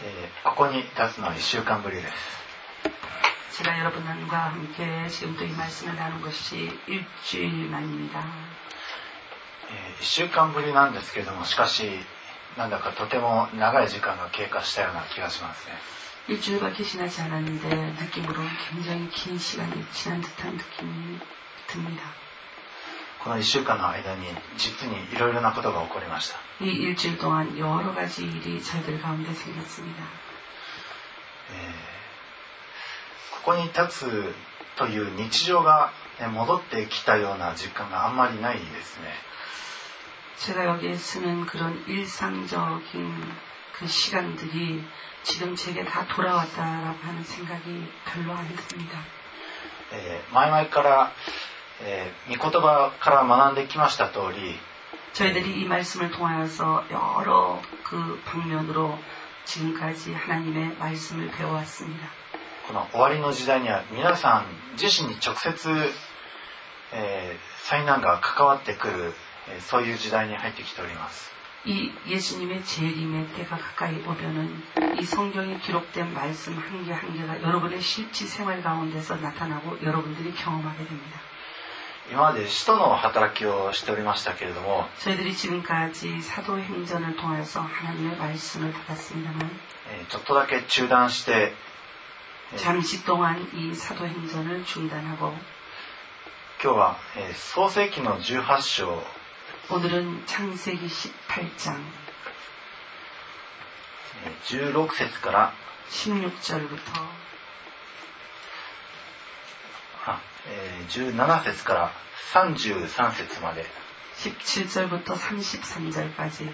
ここに立つのは1週間ぶりです。 제가 여러분과 함께 지금도 이 말씀을 나눈 것이 일주일 만입니다. 1週間ぶりなんですけれども、しかしなんだかとても長い時間が経過したような気がしますね。 일주일밖에 지나지 않았는데 느낌으로 굉장히 긴 시간이 지난 듯한 느낌이 듭니다. この1週間の間に実にいろいろなことが起こりました。 이 일주일 동안 여러 가지 일이 저희들 가운데 생겼습니다. ここに立つという日常が戻ってきたような実感があんまりないですね。 제가 여기에 쓰는 그런 일상적인 그 시간들이 지금 제게 다 돌아왔다라고 하는 생각이 별로 안 듭니다. 前々から、御言葉から学んできました通り、 저희들이 이 말씀을 통하여서 여러 그 방면으로 지금까지 하나님의 말씀을 배워왔습니다. この終わりの時代には皆さん自身に直接、災難が関わってくる、そういう時代に入ってきております。 이 예수님의 재림의 때가 가까이 오면은 이 성경에 기록된 말씀 한 개 한 개가 여러분의 실제 생활 가운데서 나타나고 여러분들이 경험하게 됩니다. 今まで使徒の働きをしておりましたけれども、 저희들이 지금까지 사도행전을 통해서 하나님의 말씀을 받았습니다만 ちょっとだけ中断して、 잠시 동안 이 사도행전을 중단하고 今日は、創世記の18章 오늘은 창세기 18장 16節から 16절부터 17節から33節まで 17절부터 33절까지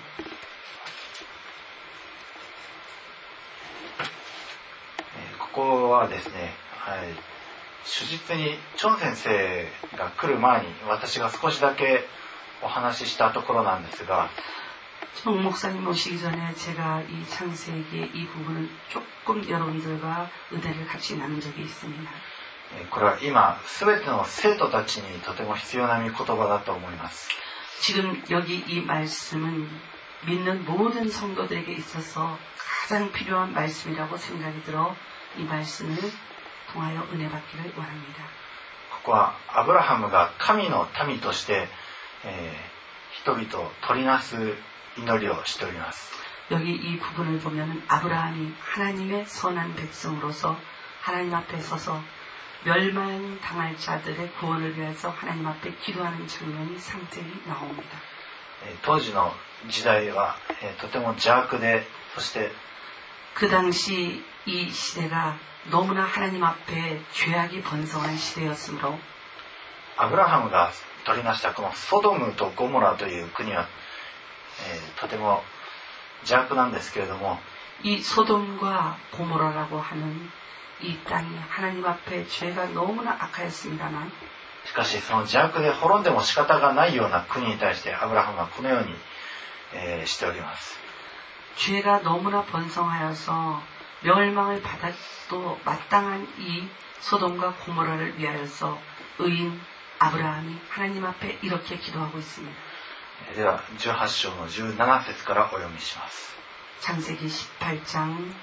ここはですね、主実にチョン先生が来る前に私が少しだけお話ししたところなんですが、 정 목사님 오시기 전에 제가 이 창세기의 이 부분을 조금 여러분들과 은혜를 같이 나눈 적이 있습니다. これは今全ての生徒たちにとても必要な御言葉だと思います。 지금 여기 이 말씀은 믿는 모든 성도들에게 있어서 가장 필요한 말씀이라고 생각이 들어 이 말씀을 통하여 은혜 받기를 원합니다. ここはアブラハムが神の民として、人々を取りなす祈りをしております。 여기 이 부분을 보면 아브라함이 하나님의 선한 백성으로서 하나님 앞에 서서 멸망당할 자들의 구원을 위해서 하나님 앞에 기도하는 장면이 상세히 나옵니다. 当時の時代は、とても邪悪で、そして 그 당시 이 시대가 너무나 하나님 앞에 죄악이 번성한 시대였으므로 アブラハムが取りなしたこのソドムとゴモラという国は、とても邪悪なんですけれども、 이 소돔과 고모라라고 하는 이 땅이 하나님 앞에 죄가 너무나 악하였습니다만 しかしその邪悪で滅んでも仕方がないような国に対してアブラハムはこのように、しております。 죄가 너무나 번성하여서 멸망을 받아도 마땅한 이 소돔과 고모라를 위하여서 의인 아브라함이 하나님 앞에 이렇게 기도하고 있습니다. では18章の17節からお読みします。 창세기 18장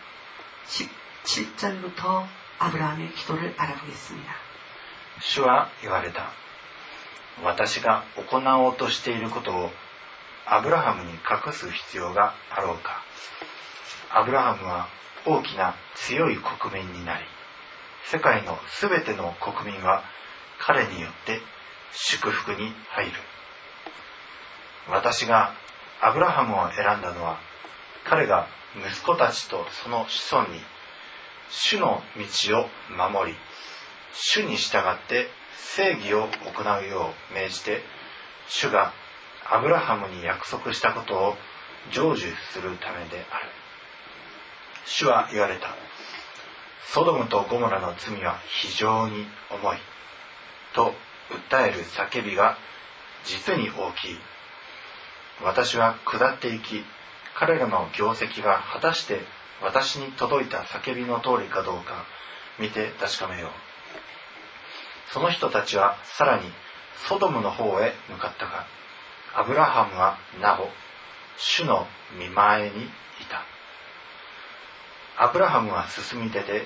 17절부터 아브라함의 기도를 알아보겠습니다. 主は言われた。私が行おうとしていることをアブラハムに隠す必要があろうか。アブラハムは大きな強い国民になり、世界のすべての国民は彼によって祝福に入る。私がアブラハムを選んだのは、彼が息子たちとその子孫に主の道を守り、主に従って正義を行うよう命じて、主がアブラハムに約束したことを成就するためである。主は言われた。ソドムとゴモラの罪は非常に重いと訴える叫びが実に大きい。私は下っていき、彼らの業績が果たして私に届いた叫びの通りかどうか見て確かめよう。その人たちはさらにソドムの方へ向かったが、アブラハムはなお主の御前にいた。 アブラハムは進み出て行った。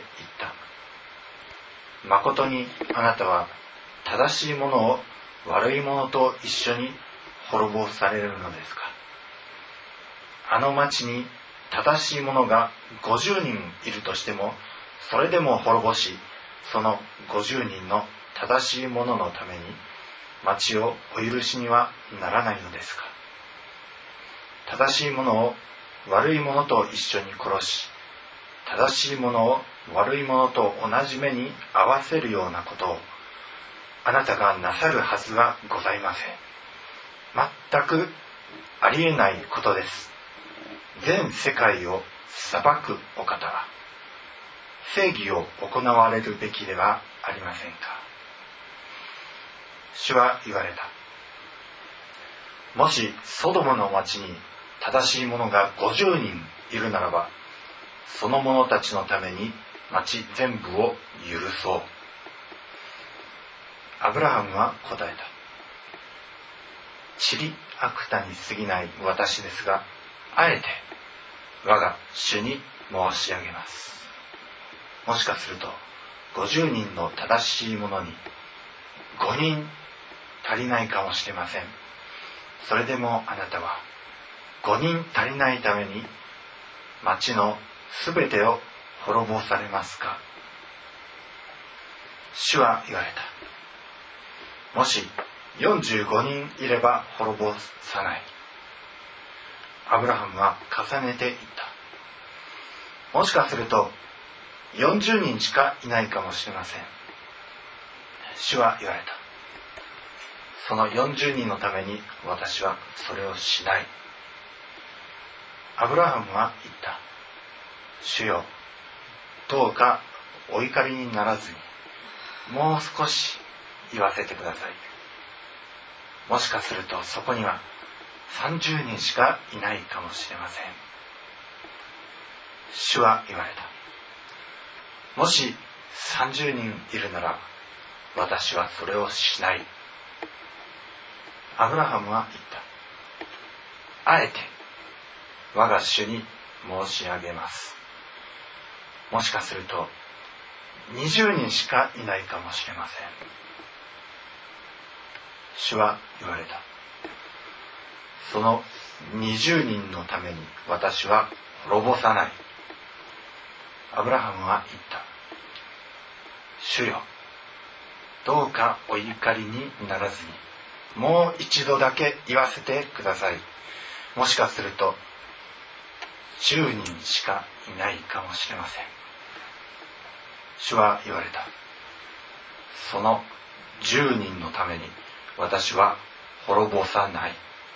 誠にあなたは正しいものを悪いものと一緒に滅ぼされるのですか。あの町に正しいものが50人いるとしても、それでも滅ぼし、その50人の正しいもののために町をお許しにはならないのですか。正しいものを悪いものと一緒に殺し、正しいものを悪いものと同じ目に合わせるようなことをあなたがなさるはずはございません。全くありえないことです。全世界を裁くお方は正義を行われるべきではありませんか。主は言われた。もしソドムの町に正しい者が50人いるならば、その者たちのために町全部を許そう。アブラハムは答えた。塵悪多に過ぎない私ですが、あえて我が主に申し上げます。もしかすると50人の正しい者に5人足りないかもしれません。それでもあなたは5人足りないために町のすべてを滅ぼされますか。主は言われた。もし45人いれば滅ぼさない。アブラハムは重ねて言った。もしかすると40人しかいないかもしれません。主は言われた。その40人のために私はそれをしない。アブラハムは言った。主よ、どうかお怒りにならずにもう少し言わせてください。もしかするとそこには30人しかいないかもしれません。主は言われた。もし30人いるなら私はそれをしない。アブラハムは言った。あえて我が主に申し上げます。もしかすると20人しかいないかもしれません。主は言われた。その20人のために私は滅ぼさない。アブラハムは言った。主よ、どうかお怒りにならずにもう一度だけ言わせてください。もしかすると10人しかいないかもしれません。主は言われた。その10人のために私は滅ぼさない。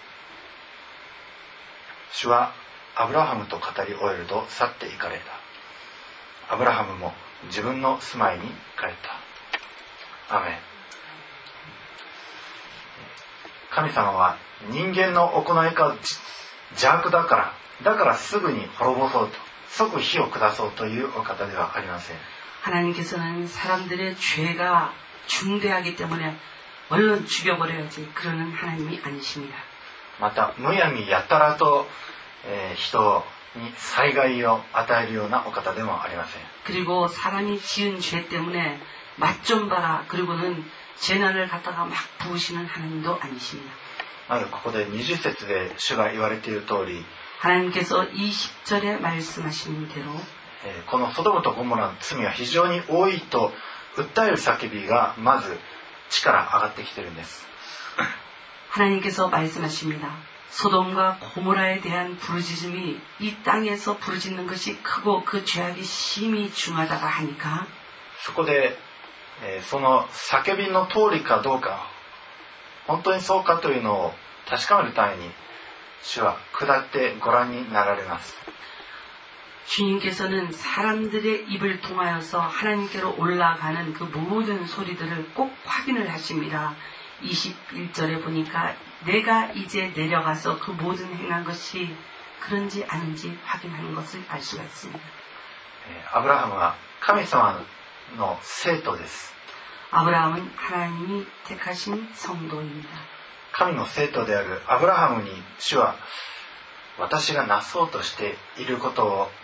主はアブラハムと語り終えると去って行かれた。アブラハムも自分の住まいに帰った。アメン。神様は人間の行いが邪悪だからすぐに滅ぼそうと、即火を下そうというお方ではありません。 하나님께서는 사람들의 죄가 중대하기 때문에 얼른 죽여버려야지 그러는 하나님이 아니십니다. またむやみやたらと、人に災害を与えるようなお方でもありません。 그리고 사람이 지은 죄 때문에 맛 좀 봐라 그리고는 재난을 갖다가 막 부으시는 하나님도 아니십니다. ここで20節で主が言われている通り 하나님께서 20절에 말씀하신 대로 このソドムとゴモラの罪は非常に多いと訴える叫びがまず地から上がってきているんです。 하나님께서 말씀하십니다. 소돔과 고모라에 대한 부르짖음이 이 땅에서 부르짖는 것이 크고 그 죄악이 심히 중하다가 하니까 そこで、その叫びの通りかどうか本当にそうかというのを確かめるために主は下ってご覧になられます。 주님께서는 사람들의 입을 통하여서 하나님께로 올라가는 그 모든 소리들을 꼭 확인을 하십니다. 21절에 보니까 내가 이제 내려가서 그 모든 행한 것이 그런지 아닌지 확인하는 것을 알 수가 있습니다. アブラハムは神様の生徒です。 아브라함은 하나님이 택하신 성도입니다. 神の生徒であるアブラハムに主は私がなそうとしていることを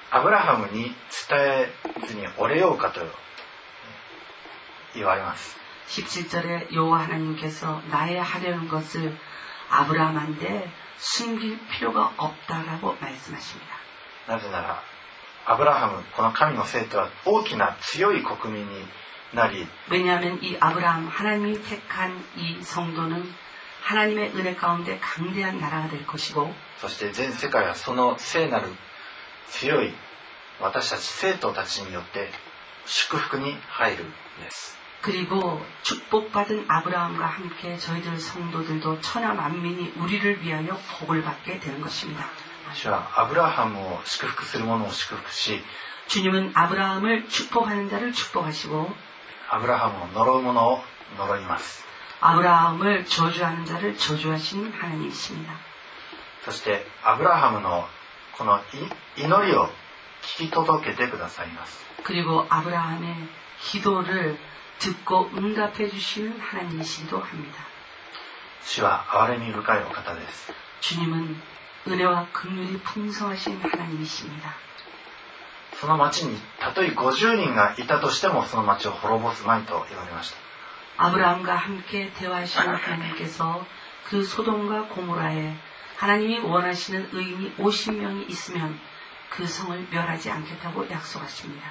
アブラハムに伝えずに折れようかと言われます。 17절에 여호와 하나님께서 나의 하려는 것을 아브라함한테 숨길 필요가 없다라고 말씀하십니다. なぜならアブラハムこの神の生徒は大きな強い国民になり 왜냐하면 이 아브라함 하나님이 택한 이 성도는 하나님의 은혜 가운데 강대한 나라가 될 것이고 そして全世界はその聖なる強い私たち生徒たちによって祝福に入るんです。 그리고 축복받은 아브라함과 함께 저희들 성도들도 천하 만민이 우리를 위하여 복을 받게 되는 것입니다. 主はアブラハムを祝福する者を祝福し 주님은 아브라함을 축복하는 자를 축복하시고 アブラハムを呪う者を呪います。 아브라함을 저주하는 자를 저주하시는 하나님이십니다. そしてアブラハムのこの祈りを聞き届けてくださいます。 그리고 아브라함의 기도를 듣고 응답해 주시는 하나님이시기도 합니다. 主は憐れみ深いお方です。 주님은 은혜와 긍휼이 풍성하신 하나님이십니다. その町にたとえ50人がいたとしてもその町を滅ぼすまいと言われました。 아브라함과 함께 대화하시는 하나님께서 그 소돔과 고모라에 하나님이 원하시는 의인이 50명이 있으면 그 성을 멸하지 않겠다고 약속하십니다.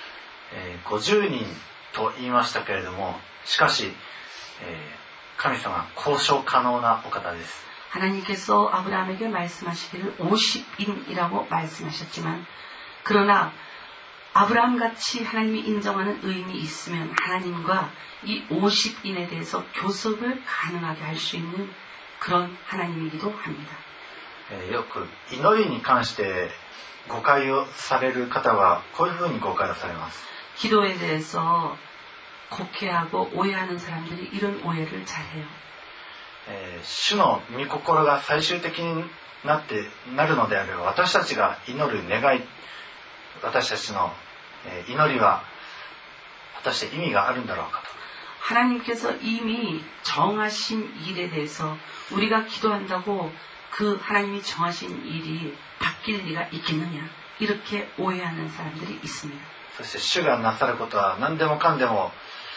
50人と言いましたけれども、しかし、神様は交渉可能なお方です。 하나님께서 아브라함에게 말씀하시기를 50인이라고 말씀하셨지만 그러나 아브라함같이 하나님이 인정하는 의인이 있으면 하나님과 이 50인에 대해서 교섭을 가능하게 할 수 있는 그런 하나님이기도 합니다. よく祈りに関して誤解をされる方はこういうふうに誤解をされます。 기도에 대해서 곡해하고 오해하는 사람들이 이런 오해를 잘해요. 主の御心が最終的になるのであれば私たちが祈る願い私たちの祈りは果たして意味があるんだろうかと 하나님께서 이미 정하신 일에 대해서 우리가 기도한다고 그 하나님이 정하신 일이 바뀔 리가 있겠느냐 이렇게 오해하는 사람들이 있습니다. そして主がなさることは何でもかんでも、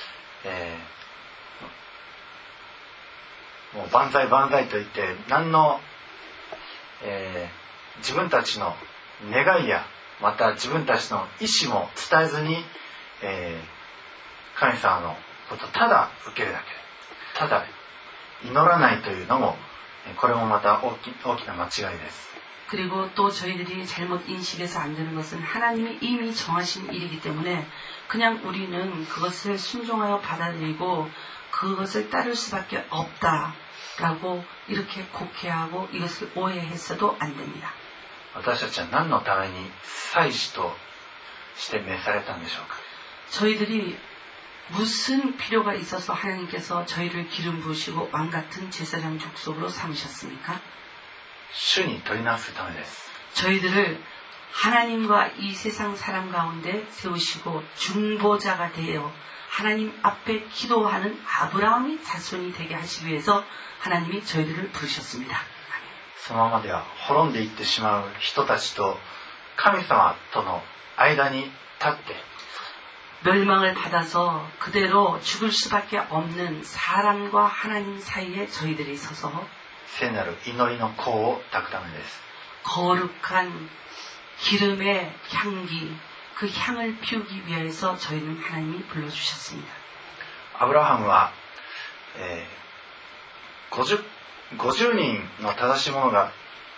もう万歳万歳と言って何の、自分たちの願いやまた自分たちの意思も伝えずに、神様のことをただ受けるだけただ祈らないというのもこれもまた大きな間違いです。 그리고 또 저희들이 잘못 인식해서 안 되는 것은 하나님이 이미 정하신 일이기 때문에 그냥 우리는 그것을 순종하여 받아들이고 그것을 따를 수밖에 없다라고 이렇게 곡해하고 이것을 오해했어도 안 됩니다. 私たちは何のために祭司として召されたんでしょうか。 저희들이 무슨 필요가 있어서 하나님께서 저희를 기름 부으시고 왕같은 제사장 족속으로 삼으셨습니까? 主に取りなすためです。 저희들을 하나님과 이 세상 사람 가운데 세우시고 중보자가 되어 하나님 앞에 기도하는 아브라함의 자손이 되게 하시기 위해서 하나님이 저희들을 부르셨습니다. そのままでは滅んでいってしまう人たちと神様との間に立って 멸망을 받아서 그대로 죽을 수밖에 없는 사람과 하나님 사이에 저희들이 서서 聖なる祈りの香を焚くためです。 거룩한 기름의 향기, 그 향을 피우기 위해서 저희는 하나님이 불러주셨습니다. アブラハムは、50人の正しい者が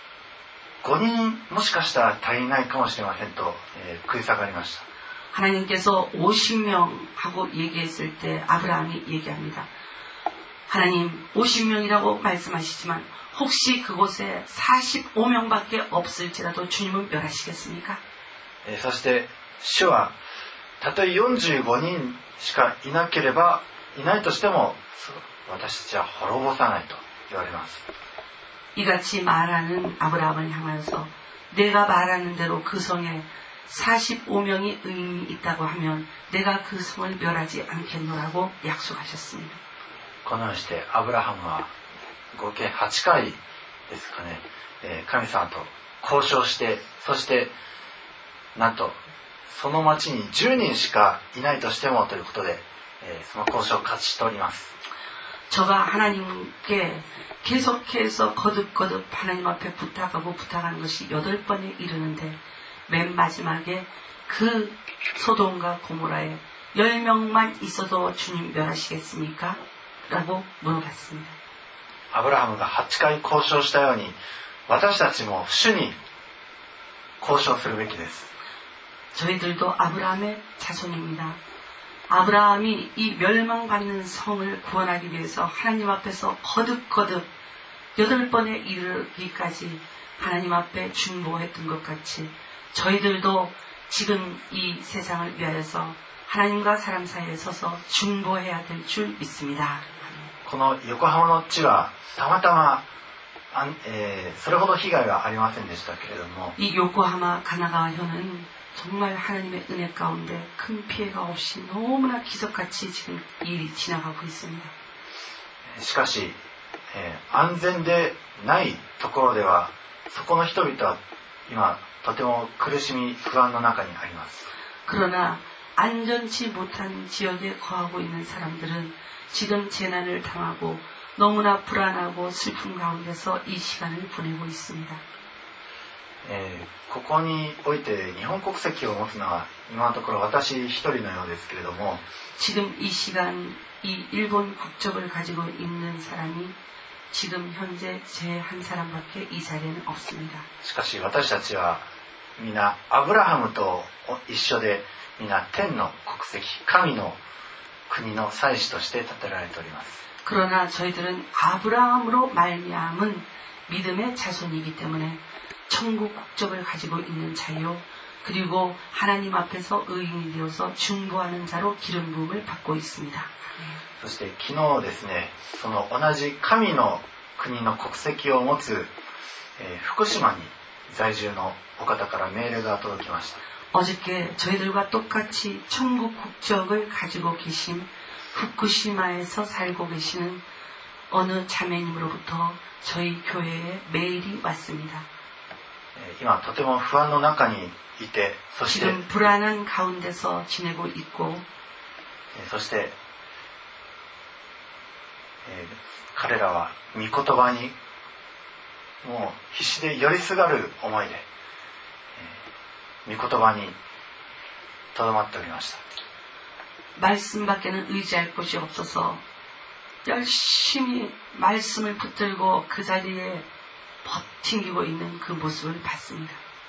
5人もしかしたら足りないかもしれませんと、食い下がりました。 하나님께서 50명 하고 얘기했을 때 아브라함이 얘기합니다. 하나님 50명이라고 말씀하시지만 혹시 그곳에 45명밖에 없을지라도 주님은 멸하시겠습니까? そして主はたとえ45人しかいなければいないとしても私たちは滅ぼさないと言われます。 이같이 말하는 아브라함을 향하여서 내가 말하는 대로 그 성에 45명의 의인이 있다고 하면 내가 그 성을 멸하지 않겠노라고 약속하셨습니다. このようにしてアブラハムは合計8回ですかね、神様と交渉してそしてなんとその町に10人しかいないとしてもということで、その交渉を勝ち取ります。 저가 하나님께 계속해서 거듭거듭 하나님 앞에 부탁하고 부탁하는 것이 8번에 이르는데 맨 마지막에 그 소돔과 고모라에 10명만 있어도 주님 멸하시겠습니까? 라고 물어봤습니다. アブラハムが8回交渉したように、私たちも主に交渉するべきです。 저희들도 아브라함의 자손입니다. 아브라함이 이 멸망받는 성을 구원하기 위해서 하나님 앞에서 거듭거듭 8번에 이르기까지 하나님 앞에 중보했던 것 같이 저희들도 지금 이 세상을 위하여서 하나님과 사람 사이에 서서 중보해야 될 줄 믿습니다. この横浜の地はたまたま、それほど被害はありませんでしたけれども、 이 요코하마 가나가와현은 정말 하나님의 은혜 가운데 큰 피해가 없이 너무나 기적같이 지금 일이 지나가고 있습니다. しかし、安全でないところではそこの人々は今とても苦しみ不安の中にあります。 그러나 안전치 못한 지역에 거하고 있는 사람들은 지금 재난을 당하고 너무나 불안하고 슬픔 가운데서 이 시간을 보내고 있습니다. ここにおいて日本国籍を持つのは今のところ私一人のようですけれども、 지금 이 시간 이 일본 국적을 가지고 있는 사람이 지금 현재 제 한 사람밖에 이 자리에는 없습니다. しかし私たちは皆アブラハムと一緒で皆天の国籍、神の国の祭司として立てられております。 그러나 저희들은 아브라함으로 말미암은 믿음의 자손이기 때문에 천국 국적을 가지고 있는 자요, 그리고 하나님 앞에서 의인이 되어서 중보하는 자로 기름 부음을 받고 있습니다. そして昨日ですね、その同じ神の国の国籍を持つ、福島に在住のお方からメールが届きました。 어저께 저희들과 똑같이 천국 국적을 가지고 계신 후쿠시마에서 살고 계시는 어느 자매님으로부터 저희 교회에 메일이 왔습니다. 今とても不安の中にいて、そして 지금 불안한 가운데서 지내고 있고, そして、彼らは御言葉にもう必死で寄りすがる思いで、御言葉にとどまっておりました。 말씀밖에는 의지할 곳이 없어서 열심히 말씀을 붙들고 그 자리에 버티고 있는 그 모습을 봤습니다.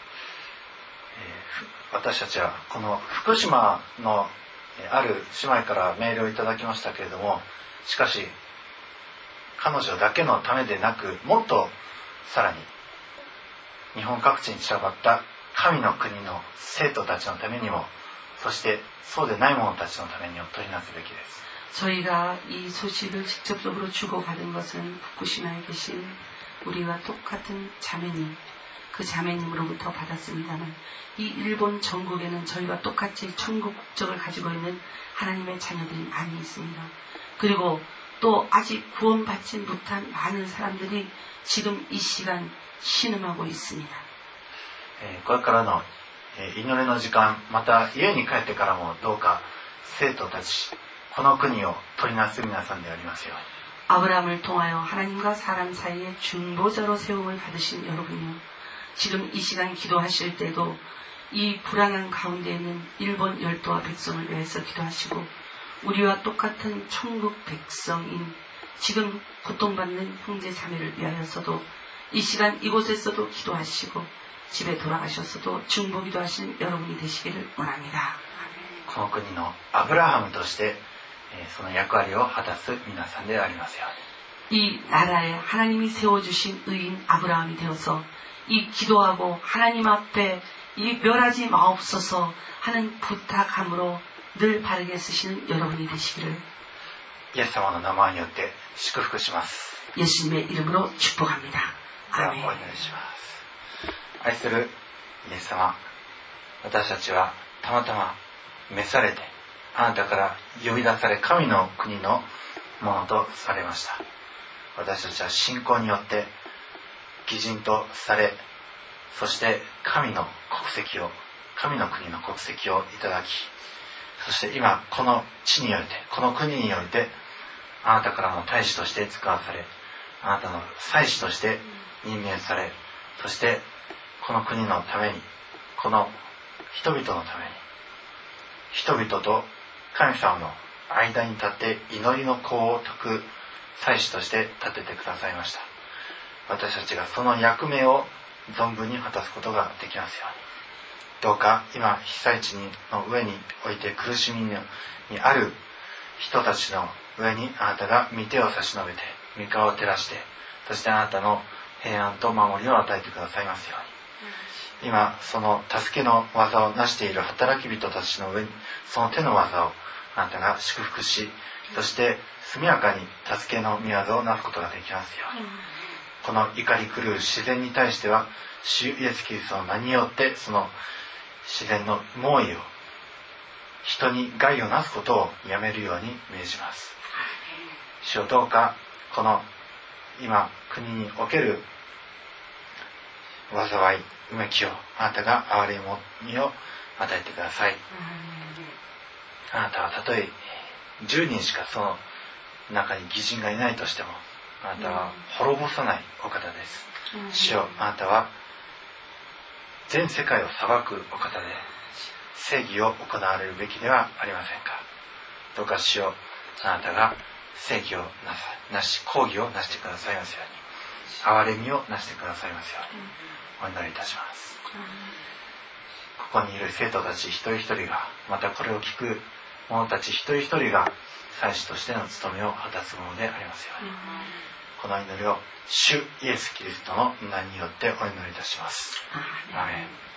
私たちはこの福島のある姉妹からメールをいただきましたけれども、しかし彼女だけのためでなく、もっとさらに日本各地に散らばった神の国の生徒たちのためにも、そしてそうでない者たちのためにも取りなすべきです。 저희가 이 소식을 직접적으로 주고받은 것은 후쿠시마에 계신 우리와 똑같은 자매님, 그 자매님으로부터 받았습니다만, 이 일본 전국에는 저희와 똑같이 천국 국적을 가지고 있는 하나님의 자녀들이 많이 있습니다. 그리고 또 아직 구원받지 못한 많은 사람들이 지금 이 시간 신음하고 있습니다. これからの祈りの時間、また家に帰ってからもどうか生徒たち、この国を取りなす皆さんでありますように。 아브라함을 통하여 하나님과 사람 사이에 중보자로 세움을 받으신 여러분이요, 지금 이 시간 기도하실 때도 이 불안한 가운데 있는 일본 열도와 백성을 위해서 기도하시고, 우리와 똑같은 천국 백성인 지금 고통받는 형제 자매를 위하여서도 이 시간 이곳에서도 기도하시고 집에 돌아가셨어도 중보기도 하시는 여러분이 되시기를 원합니다. この国のアブラハムとしてその役割を果たす皆さんでありますように。 이 나라에 하나님이 세워주신 의인 아브라함이 되어서 이 기도하고 하나님 앞에 이 멸하지 마옵소서 하는 부탁함으로 늘 바르게 쓰시는 여러분이 되시기를 イエス様の名前によって祝福します。 예수님의 이름으로 축복합니다. では 아멘. お祈りします。愛するイエス様、私たちはたまたま召されてあなたから呼び出され神の国のものとされました。私たちは信仰によって義人とされ、そして神の国籍を神の国の国籍をいただき、そして今この地において、この国においてあなたからの大使として使わされ、あなたの祭司として任命され、そしてこの国のために、この人々のために、人々と神様の間に立って祈りの功を説く祭司として立ててくださいました。私たちがその役目を存分に果たすことができますように。どうか今被災地の上において苦しみにある人たちの上にあなたが御手を差し伸べて、御顔を照らして、そしてあなたの平安と守りを与えてくださいますように。今その助けの技を成している働き人たちの上に、その手の技をあなたが祝福し、そして速やかに助けの御業をなすことができますように。この怒り狂う自然に対しては、主イエス・キリストの名によってその自然の猛威を、人に害をなすことをやめるように命じます。主よ、どうかこの今国における災いうめきをあなたが憐れみを与えてください。あなたはたとえ10人しかその中に義人がいないとしても、あなたは滅ぼさないお方です。主よ、あなたは全世界を裁くお方で、正義を行われるべきではありませんか。どうか主よ、あなたが正義をなし、公義をなしてくださいますように、憐れみをなしてくださいますようにお祈りいたします。ここにいる生徒たち一人一人が、またこれを聞く者たち一人一人が祭司としての務めを果たすものでありますように、この祈りを主イエス・キリストの名によってお祈りいたします。アーメン。